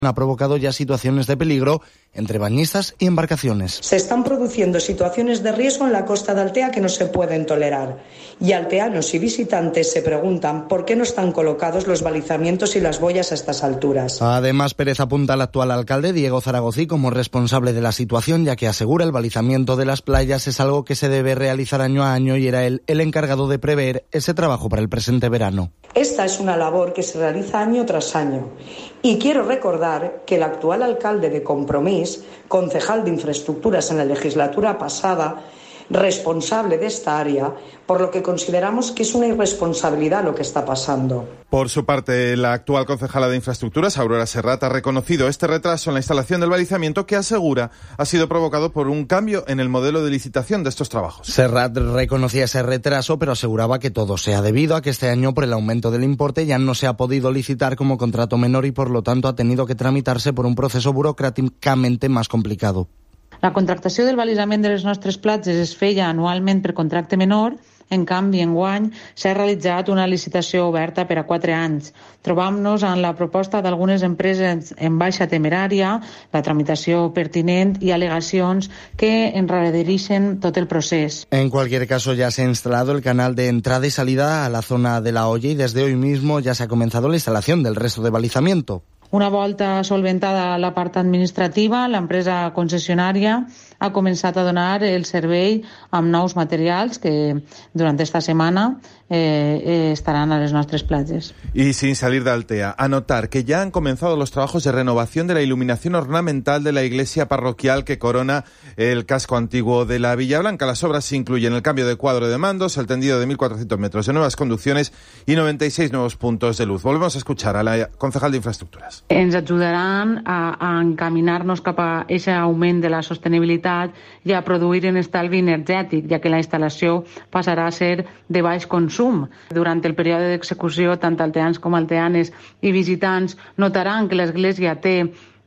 ha provocado ya situaciones de peligro entre bañistas y embarcaciones. Se están produciendo situaciones de riesgo en la costa de Altea que no se pueden tolerar. Y alteanos y visitantes se preguntan por qué no están colocados los balizamientos y las boyas a estas alturas. Además, Pérez apunta al actual alcalde, Diego Zaragozí, como responsable de la situación, ya que asegura el balizamiento de las playas es algo que se debe realizar año a año y era él el encargado de prever ese trabajo para el presente verano. Esta es una labor que se realiza año tras año. Y quiero recordar que el actual alcalde de Compromís, concejal de Infraestructuras en la legislatura pasada, responsable de esta área, por lo que consideramos que es una irresponsabilidad lo que está pasando. Por su parte, la actual concejala de Infraestructuras, Aurora Serrat, ha reconocido este retraso en la instalación del balizamiento que asegura ha sido provocado por un cambio en el modelo de licitación de estos trabajos. Serrat reconocía ese retraso, pero aseguraba que todo sea debido a que este año, por el aumento del importe, ya no se ha podido licitar como contrato menor y por lo tanto ha tenido que tramitarse por un proceso burocràticamente más complicado. La contractació del balisament de les nostres platges es feia anualment per contracte menor. En canvi, enguany s'ha realitzat una licitació oberta per a 4 anys. Trobam-nos en la proposta d'algunes empreses en baixa temerària, la tramitació pertinent i al·legacions que endarrereixen tot el procés. En cualquier caso, ya se ha instalado el canal de entrada y salida a la zona de la Olla y desde hoy mismo ya se ha comenzado la instalación del resto de balizamiento. Una volta solventada la part administrativa, l'empresa concessionària ha començat a donar el servei amb nous materials que durant esta setmana estarán a las nuestras platges. Y sin salir de Altea, anotar que ya han comenzado los trabajos de renovación de la iluminación ornamental de la iglesia parroquial que corona el casco antiguo de la Villa Blanca. Las obras incluyen el cambio de cuadro de mandos, el tendido de 1.400 metros de nuevas conducciones y 96 nuevos puntos de luz. Volvemos a escuchar a la concejal de Infraestructuras. Ens ajudaran a encaminar-nos cap a aquest augment de la sostenibilitat i a produir un estalvi energètic, ja que la instal·lació passarà a ser de baix consum. Durant el període d'execució, tant alteans com alteanes i visitants notaran que l'església té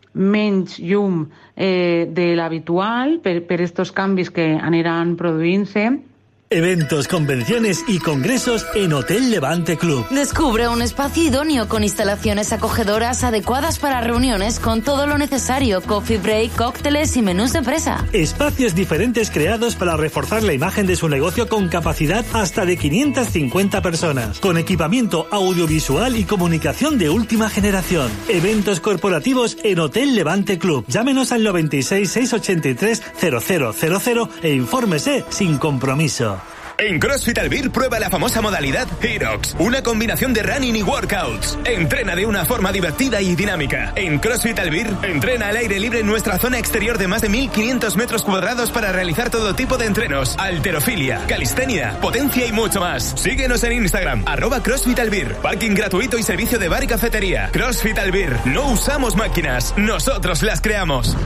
menys llum de l'habitual per estos canvis que aniran produint-se. Eventos, convenciones y congresos en Hotel Levante Club. Descubre un espacio idóneo con instalaciones acogedoras adecuadas para reuniones con todo lo necesario, coffee break, cócteles y menús de empresa. Espacios diferentes creados para reforzar la imagen de su negocio con capacidad hasta de 550 personas, con equipamiento audiovisual y comunicación de última generación. Eventos corporativos en Hotel Levante Club. Llámenos al 96 683 0000 e infórmese sin compromiso. En CrossFit Albir prueba la famosa modalidad HEROX, una combinación de running y workouts. Entrena de una forma divertida y dinámica. En CrossFit Albir, entrena al aire libre en nuestra zona exterior de más de 1.500 metros cuadrados para realizar todo tipo de entrenos, halterofilia, calistenia, potencia y mucho más. Síguenos en Instagram, @CrossFit Albir. Parking gratuito y servicio de bar y cafetería. CrossFit Albir, no usamos máquinas, nosotros las creamos.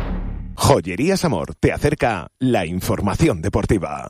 Joyerías Amor te acerca la información deportiva.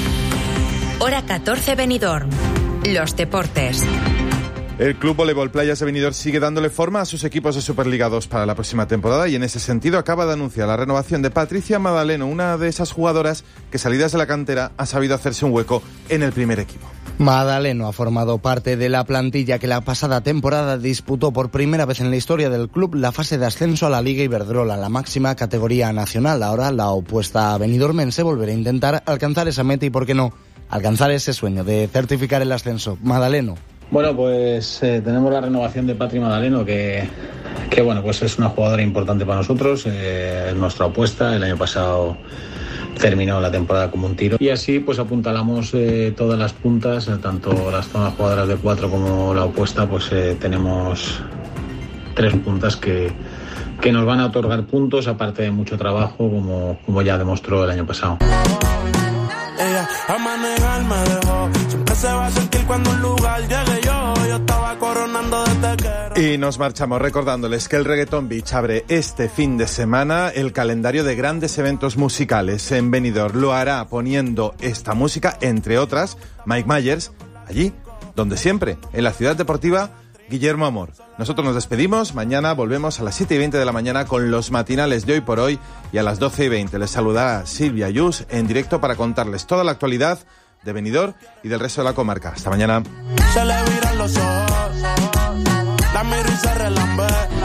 Hora 14 Benidorm. Los deportes. El Club Voleibol Playas de Benidorm sigue dándole forma a sus equipos de Superliga 2 para la próxima temporada y en ese sentido acaba de anunciar la renovación de Patricia Madaleno, una de esas jugadoras que salidas de la cantera ha sabido hacerse un hueco en el primer equipo. Madaleno ha formado parte de la plantilla que la pasada temporada disputó por primera vez en la historia del club la fase de ascenso a la Liga Iberdrola, la máxima categoría nacional. Ahora la opuesta benidormense volverá a intentar alcanzar esa meta y, ¿por qué no?, alcanzar ese sueño de certificar el ascenso. Madaleno. Bueno, pues tenemos la renovación de Patri Madaleno, que bueno, pues es una jugadora importante para nosotros, es nuestra apuesta. El año pasado terminó la temporada como un tiro y así pues apuntalamos todas las puntas, tanto las zonas jugadoras de 4 como la opuesta, pues tenemos 3 puntas que nos van a otorgar puntos, aparte de mucho trabajo, como ya demostró el año pasado. Ella a manejar me dejó, siempre se va a sentir cuando un lugar llegue yo estaba coronando desde que... Y nos marchamos recordándoles que el Reggaeton Beach abre este fin de semana el calendario de grandes eventos musicales en Benidorm. Lo hará poniendo esta música, entre otras, Mike Myers, allí, donde siempre, en la ciudad deportiva Guillermo Amor. Nosotros nos despedimos, mañana volvemos a las 7:20 de la mañana con los matinales de Hoy por Hoy y a las 12:20 les saludará Silvia Ayús en directo para contarles toda la actualidad de Benidorm y del resto de la comarca. Hasta mañana. Se le viran los ojos, la miro y se relambe.